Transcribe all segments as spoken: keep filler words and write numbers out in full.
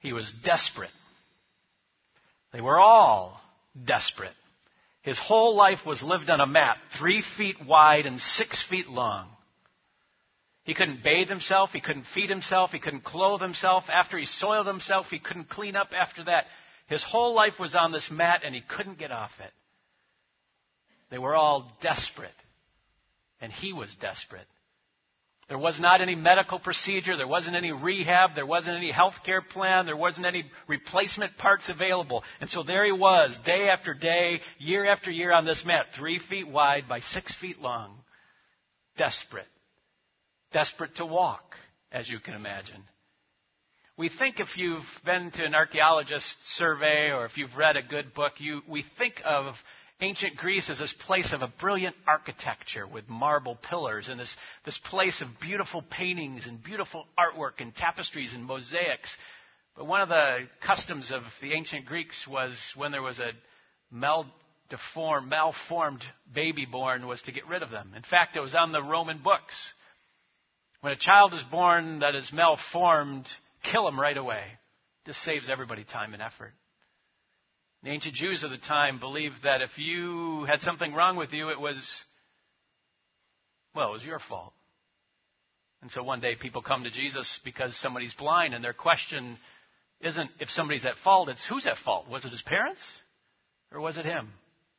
He was desperate. They were all desperate. His whole life was lived on a mat, three feet wide and six feet long. He couldn't bathe himself. He couldn't feed himself. He couldn't clothe himself. After he soiled himself, he couldn't clean up after that. His whole life was on this mat, and he couldn't get off it. They were all desperate, and he was desperate. There was not any medical procedure. There wasn't any rehab. There wasn't any health care plan. There wasn't any replacement parts available. And so there he was, day after day, year after year on this mat, three feet wide by six feet long, desperate. Desperate to walk, as you can imagine. We think if you've been to an archaeologist's survey or if you've read a good book, you we think of ancient Greece as this place of a brilliant architecture with marble pillars and this, this place of beautiful paintings and beautiful artwork and tapestries and mosaics. But one of the customs of the ancient Greeks was when there was a maldeformed, malformed baby born was to get rid of them. In fact, it was on the Roman books. When a child is born that is malformed, kill him right away. This saves everybody time and effort. The ancient Jews of the time believed that if you had something wrong with you, it was, well, it was your fault. And so one day people come to Jesus because somebody's blind, and their question isn't if somebody's at fault, it's who's at fault? Was it his parents or was it him?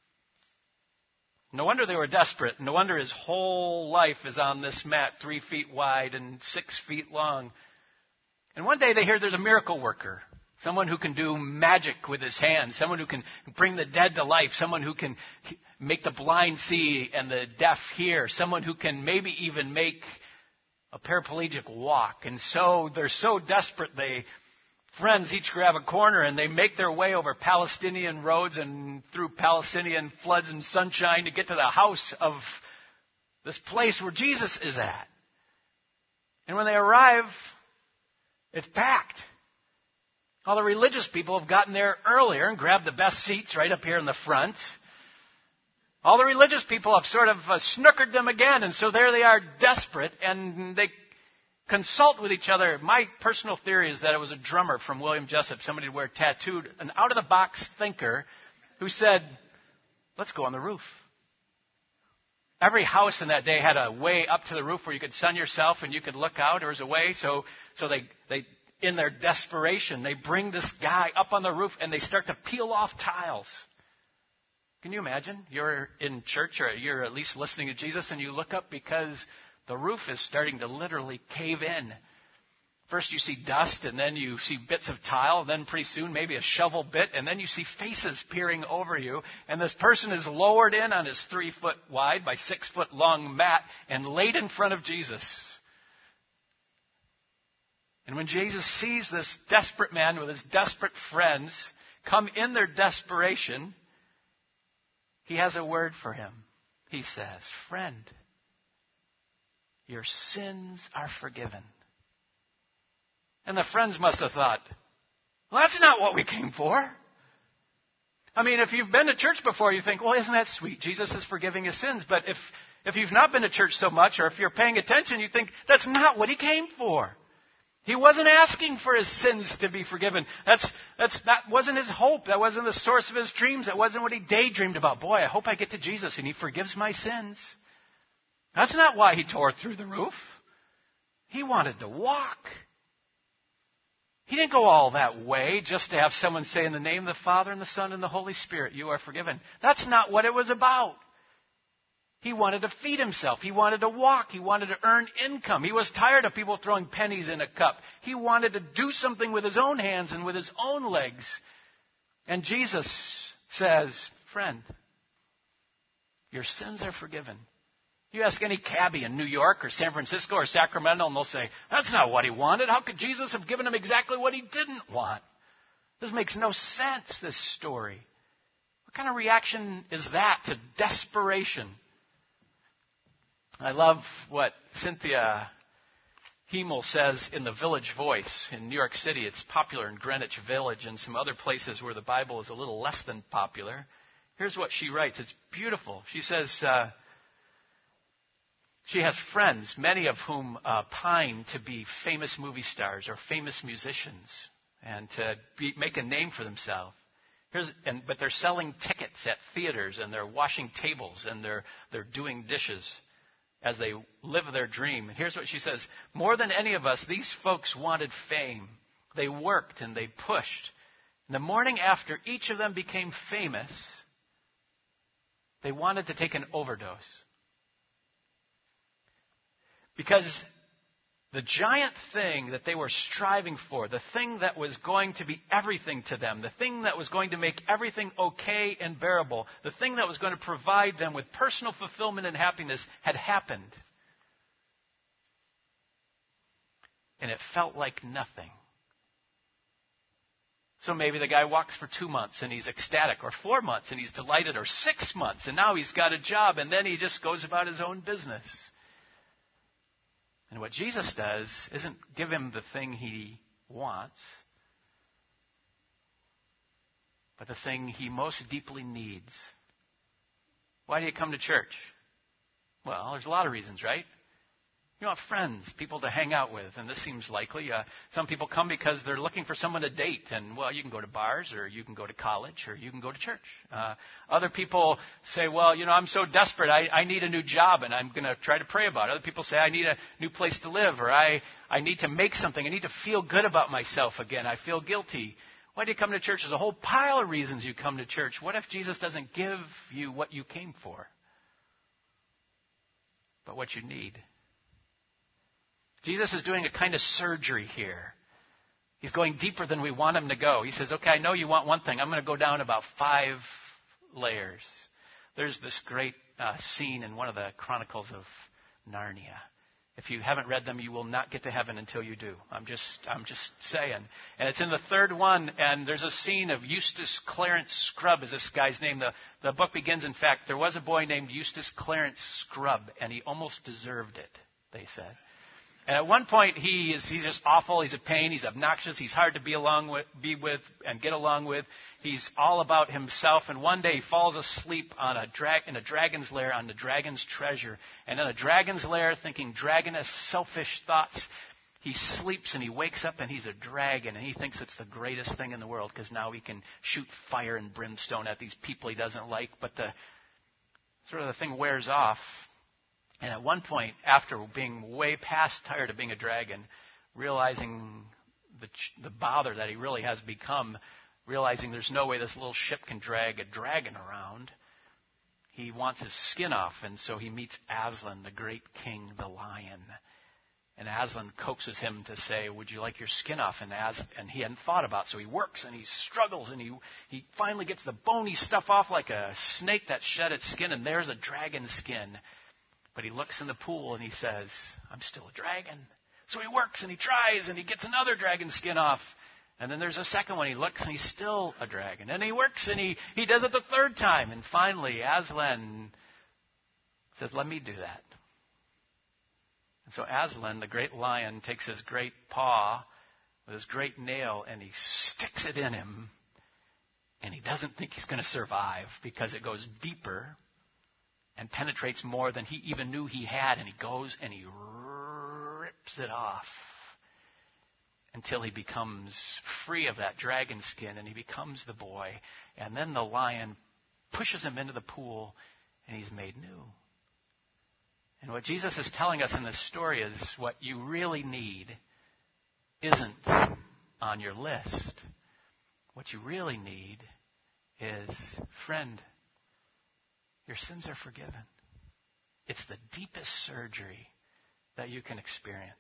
No wonder they were desperate. No wonder his whole life is on this mat, three feet wide and six feet long. And one day they hear there's a miracle worker. Someone who can do magic with his hands. Someone who can bring the dead to life. Someone who can make the blind see and the deaf hear. Someone who can maybe even make a paraplegic walk. And so they're so desperate, they, friends each grab a corner and they make their way over Palestinian roads and through Palestinian floods and sunshine to get to the house of this place where Jesus is at. And when they arrive, it's packed. All the religious people have gotten there earlier and grabbed the best seats right up here in the front. All the religious people have sort of uh, snookered them again, and so there they are, desperate, and they consult with each other. My personal theory is that it was a drummer from William Jessup, somebody to wear tattooed, an out-of-the-box thinker who said, let's go on the roof. Every house in that day had a way up to the roof where you could sun yourself and you could look out. There was a way, so so they they... in their desperation, they bring this guy up on the roof and they start to peel off tiles. Can you imagine? You're in church or you're at least listening to Jesus and you look up because the roof is starting to literally cave in. First you see dust and then you see bits of tile, then pretty soon maybe a shovel bit, and then you see faces peering over you. And this person is lowered in on his three foot wide by six foot long mat and laid in front of Jesus. And when Jesus sees this desperate man with his desperate friends come in their desperation, he has a word for him. He says, friend, your sins are forgiven. And the friends must have thought, well, that's not what we came for. I mean, if you've been to church before, you think, well, isn't that sweet? Jesus is forgiving his sins. But if, if you've not been to church so much, or if you're paying attention, you think, that's not what he came for. He wasn't asking for his sins to be forgiven. That's, that's, that wasn't his hope. That wasn't the source of his dreams. That wasn't what he daydreamed about. Boy, I hope I get to Jesus and he forgives my sins. That's not why he tore through the roof. He wanted to walk. He didn't go all that way just to have someone say, in the name of the Father and the Son and the Holy Spirit, you are forgiven. That's not what it was about. He wanted to feed himself. He wanted to walk. He wanted to earn income. He was tired of people throwing pennies in a cup. He wanted to do something with his own hands and with his own legs. And Jesus says, friend, your sins are forgiven. You ask any cabbie in New York or San Francisco or Sacramento, and they'll say, that's not what he wanted. How could Jesus have given him exactly what he didn't want? This makes no sense, this story. What kind of reaction is that to desperation? I love what Cynthia Hemel says in The Village Voice in New York City. It's popular in Greenwich Village and some other places where the Bible is a little less than popular. Here's what she writes. It's beautiful. She says uh, she has friends, many of whom uh, pine to be famous movie stars or famous musicians. and to be, make a name for themselves. Here's, and, but they're selling tickets at theaters, and they're washing tables, and they're, they're doing dishes as they live their dream. And here's what she says. More than any of us, these folks wanted fame. They worked and they pushed. And the morning after each of them became famous, they wanted to take an overdose. Because the giant thing that they were striving for, the thing that was going to be everything to them, the thing that was going to make everything okay and bearable, the thing that was going to provide them with personal fulfillment and happiness had happened. And it felt like nothing. So maybe the guy walks for two months and he's ecstatic, or four months and he's delighted, or six months and now he's got a job, and then he just goes about his own business. And what Jesus does isn't give him the thing he wants, but the thing he most deeply needs. Why do you come to church? Well, there's a lot of reasons, right? You want friends, people to hang out with, and this seems likely. Uh, some people come because they're looking for someone to date, and, well, you can go to bars, or you can go to college, or you can go to church. Uh, other people say, well, you know, I'm so desperate, I, I need a new job, and I'm going to try to pray about it. Other people say, I need a new place to live, or I, I need to make something. I need to feel good about myself again. I feel guilty. Why do you come to church? There's a whole pile of reasons you come to church. What if Jesus doesn't give you what you came for, but what you need? Jesus is doing a kind of surgery here. He's going deeper than we want him to go. He says, okay, I know you want one thing. I'm going to go down about five layers. There's this great uh, scene in one of the Chronicles of Narnia. If you haven't read them, you will not get to heaven until you do. I'm just, I'm just saying. And it's in the third one, and there's a scene of Eustace Clarence Scrubb is this guy's name. The, the book begins, in fact, there was a boy named Eustace Clarence Scrubb, and he almost deserved it, they said. And at one point, he is he's just awful. He's a pain. He's obnoxious. He's hard to be along with, be with and get along with. He's all about himself. And one day, he falls asleep on a dra- in a dragon's lair on the dragon's treasure. And in a dragon's lair, thinking dragoness, selfish thoughts, he sleeps and he wakes up and he's a dragon. And he thinks it's the greatest thing in the world because now he can shoot fire and brimstone at these people he doesn't like. But the sort of the thing wears off. And at one point, after being way past tired of being a dragon, realizing the, the bother that he really has become, realizing there's no way this little ship can drag a dragon around, he wants his skin off. And so he meets Aslan, the great king, the lion. And Aslan coaxes him to say, would you like your skin off? And, As, and he hadn't thought about it. So he works and he struggles and he, he finally gets the bony stuff off like a snake that shed its skin. And there's a dragon skin. But he looks in the pool and he says, I'm still a dragon. So he works and he tries and he gets another dragon skin off. And then there's a second one. He looks and he's still a dragon. And he works and he, he does it the third time. And finally, Aslan says, let me do that. And so Aslan, the great lion, takes his great paw with his great nail and he sticks it in him. And he doesn't think he's going to survive because it goes deeper and penetrates more than he even knew he had. And he goes and he rips it off until he becomes free of that dragon skin and he becomes the boy. And then the lion pushes him into the pool and he's made new. And what Jesus is telling us in this story is what you really need isn't on your list. What you really need is, friend, your sins are forgiven. It's the deepest surgery that you can experience.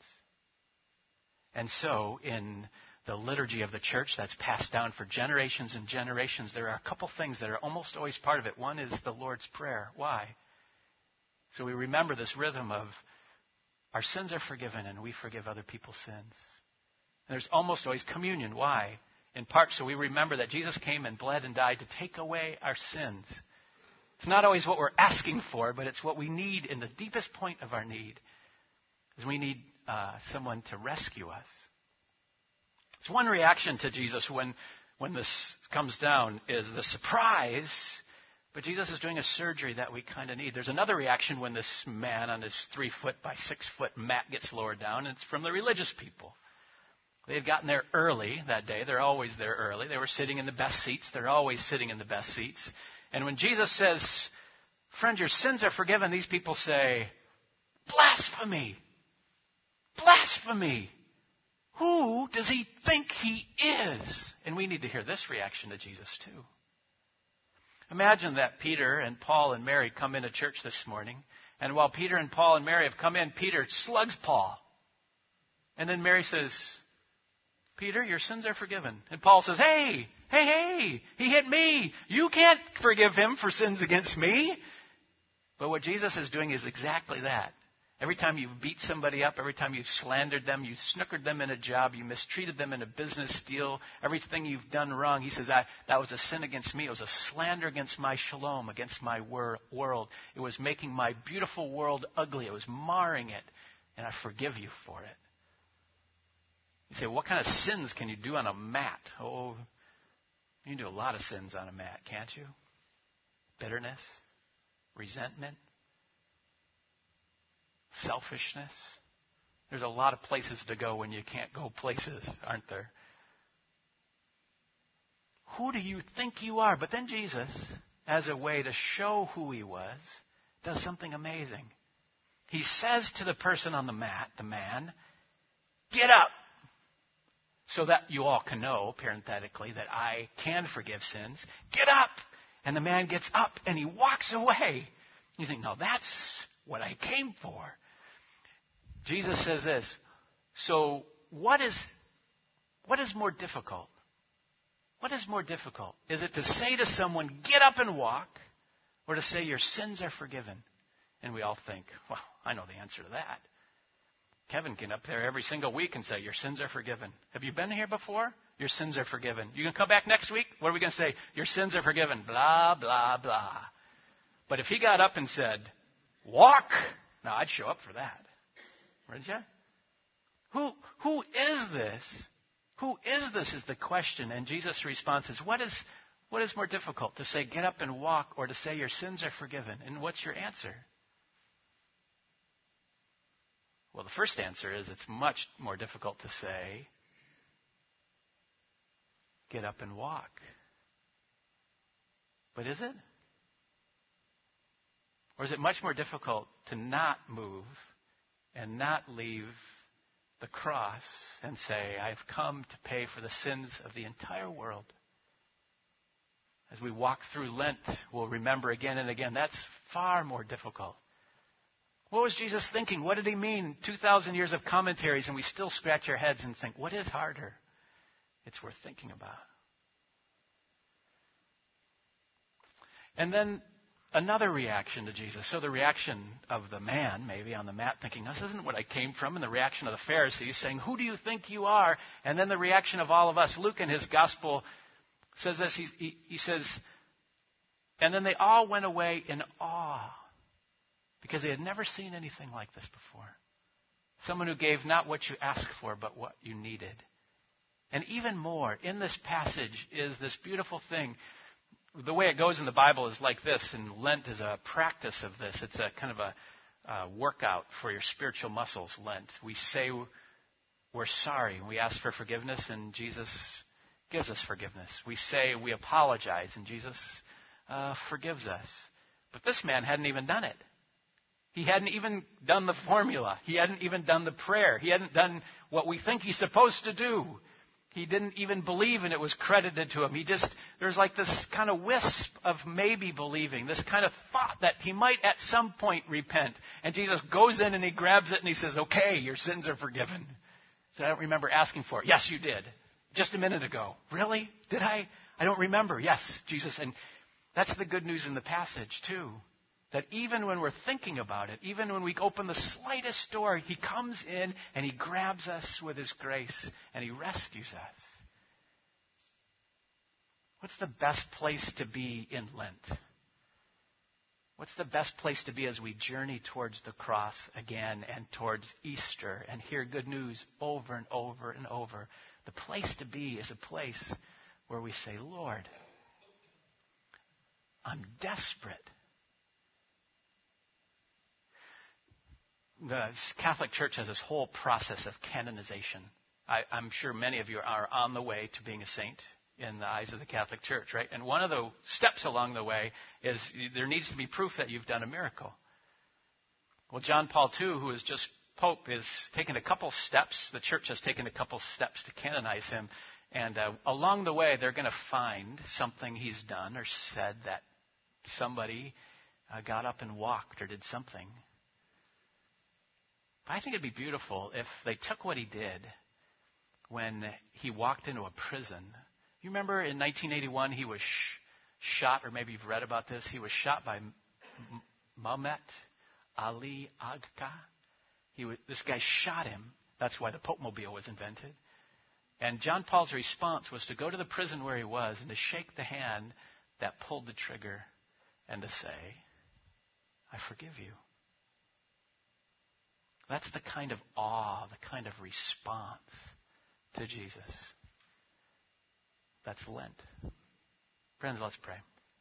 And so, in the liturgy of the church that's passed down for generations and generations, there are a couple things that are almost always part of it. One is the Lord's Prayer. Why? So we remember this rhythm of our sins are forgiven and we forgive other people's sins. And there's almost always communion. Why? In part so we remember that Jesus came and bled and died to take away our sins. It's not always what we're asking for, but it's what we need in the deepest point of our need. Is we need uh, someone to rescue us. It's one reaction to Jesus when, when this comes down is the surprise, but Jesus is doing a surgery that we kind of need. There's another reaction when this man on his three foot by six foot mat gets lowered down, and it's from the religious people. They had gotten there early that day. They're always there early. They were sitting in the best seats. They're always sitting in the best seats. And when Jesus says, "Friend, your sins are forgiven," these people say, "Blasphemy! Blasphemy! Who does he think he is?" And we need to hear this reaction to Jesus too. Imagine that Peter and Paul and Mary come into church this morning, and while Peter and Paul and Mary have come in, Peter slugs Paul. And then Mary says, "Peter, your sins are forgiven." And Paul says, "Hey, hey, hey, he hit me. You can't forgive him for sins against me." But what Jesus is doing is exactly that. Every time you've beat somebody up, every time you've slandered them, you snookered them in a job, you mistreated them in a business deal, everything you've done wrong, he says, I, that was a sin against me. It was a slander against my shalom, against my wor- world. It was making my beautiful world ugly. It was marring it. And I forgive you for it. You say, what kind of sins can you do on a mat? Oh, you can do a lot of sins on a mat, can't you? Bitterness, resentment, selfishness. There's a lot of places to go when you can't go places, aren't there? Who do you think you are? But then Jesus, as a way to show who he was, does something amazing. He says to the person on the mat, the man, "Get up," so that you all can know, parenthetically, that I can forgive sins. Get up! And the man gets up and he walks away. You think, no, that's what I came for. Jesus says this. So what is what is more difficult? What is more difficult? Is it to say to someone, "Get up and walk," or to say, "Your sins are forgiven"? And we all think, well, I know the answer to that. Kevin can up there every single week and say, "Your sins are forgiven." Have you been here before? Your sins are forgiven. You going to come back next week? What are we going to say? "Your sins are forgiven." Blah, blah, blah. But if he got up and said, "Walk," now I'd show up for that. Wouldn't you? Who, who is this? Who is this is the question. And Jesus' response is, what is, what is more difficult? To say, "Get up and walk," or to say, "Your sins are forgiven"? And what's your answer? Well, the first answer is it's much more difficult to say, "Get up and walk." But is it? Or is it much more difficult to not move and not leave the cross and say, "I've come to pay for the sins of the entire world"? As we walk through Lent, we'll remember again and again, that's far more difficult. What was Jesus thinking? What did he mean? two thousand years of commentaries, and we still scratch our heads and think, what is harder? It's worth thinking about. And then another reaction to Jesus. So the reaction of the man, maybe on the mat, thinking, "This isn't what I came from." And the reaction of the Pharisees saying, "Who do you think you are?" And then the reaction of all of us. Luke in his gospel says this. He, he, he says, "And then they all went away in awe, because they had never seen anything like this before. Someone who gave not what you asked for, but what you needed." And even more, in this passage is this beautiful thing. The way it goes in the Bible is like this, and Lent is a practice of this. It's a kind of a uh, workout for your spiritual muscles, Lent. We say we're sorry, and we ask for forgiveness, and Jesus gives us forgiveness. We say we apologize, and Jesus uh, forgives us. But this man hadn't even done it. He hadn't even done the formula. He hadn't even done the prayer. He hadn't done what we think he's supposed to do. He didn't even believe, and it was credited to him. He just, there's like this kind of wisp of maybe believing, this kind of thought that he might at some point repent. And Jesus goes in and he grabs it and he says, "Okay, your sins are forgiven." So I don't remember asking for it. "Yes, you did. Just a minute ago." "Really? Did I? I don't remember." "Yes, Jesus." And that's the good news in the passage too. That even when we're thinking about it, even when we open the slightest door, he comes in and he grabs us with his grace and he rescues us. What's the best place to be in Lent? What's the best place to be as we journey towards the cross again and towards Easter and hear good news over and over and over? The place to be is a place where we say, "Lord, I'm desperate." The Catholic Church has this whole process of canonization. I, I'm sure many of you are on the way to being a saint in the eyes of the Catholic Church, right? And one of the steps along the way is there needs to be proof that you've done a miracle. Well, John Paul the Second, who is just Pope, is taking a couple steps. The Church has taken a couple steps to canonize him. And uh, along the way, they're going to find something he's done or said that somebody uh, got up and walked or did something. But I think it'd be beautiful if they took what he did when he walked into a prison. You remember in nineteen eighty-one he was sh- shot, or maybe you've read about this, he was shot by M- Mehmet Ali Agca. He was, this guy shot him. That's why the Pope Mobile was invented. And John Paul's response was to go to the prison where he was and to shake the hand that pulled the trigger and to say, I forgive you. That's the kind of awe, the kind of response to Jesus. That's Lent. Friends, let's pray.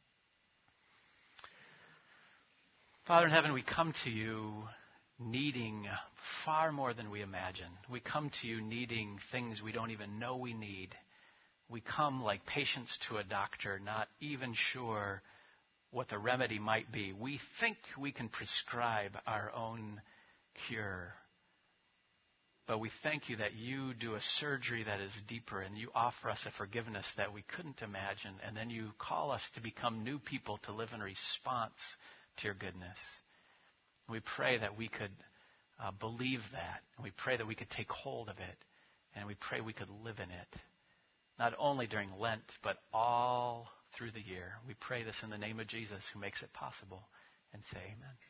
Father in heaven, we come to you needing far more than we imagine. We come to you needing things we don't even know we need. We come like patients to a doctor, not even sure what the remedy might be. We think we can prescribe our own cure. But we thank you that you do a surgery that is deeper, and you offer us a forgiveness that we couldn't imagine. And then you call us to become new people to live in response to your goodness. We pray that we could uh, believe that. And we pray that we could take hold of it. And we pray we could live in it. Not only during Lent, but all through the year. We pray this in the name of Jesus, who makes it possible. And say amen.